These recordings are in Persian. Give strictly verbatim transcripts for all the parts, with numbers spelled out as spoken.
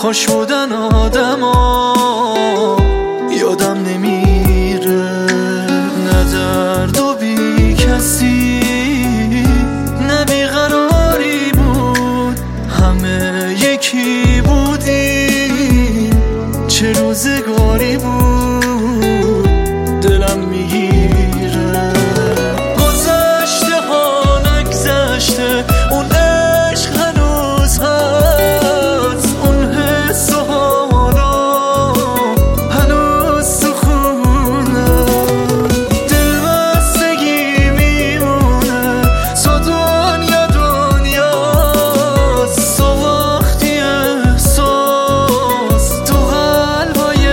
خوش بودن آدما یادم نمیره، نه درد و بی کسی نه بیقراری بود، همه یکی بودیم، چه روزگاری بود دلم میگیره. گذشته ها نگذشته، اون عشق هنوز هست، اون حس و حالا هنوز تو خونه، دل بستگی میمونه، تو دنیا دنیاست، تو وقتی احساس تو قلبای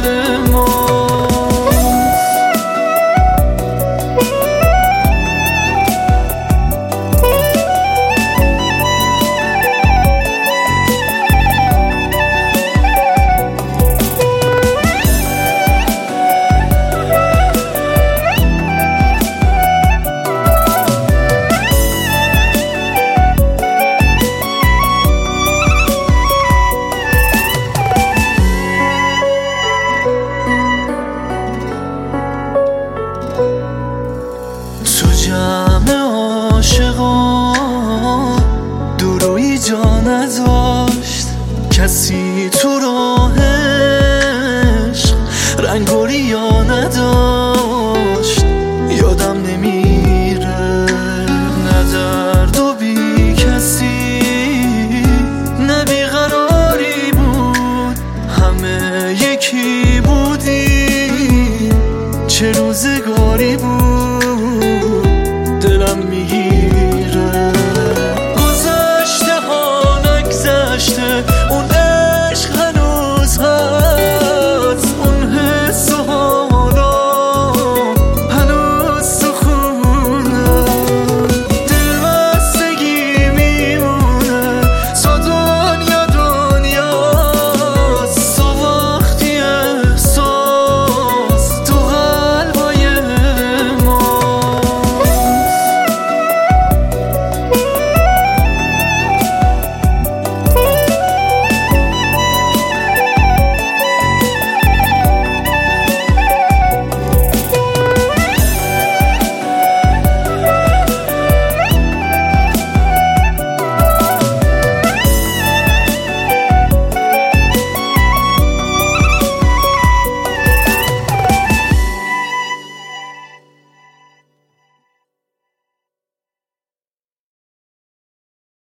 تو جمع عاشقان درویی جا نداشت، کسی تو راه عشق رنگ و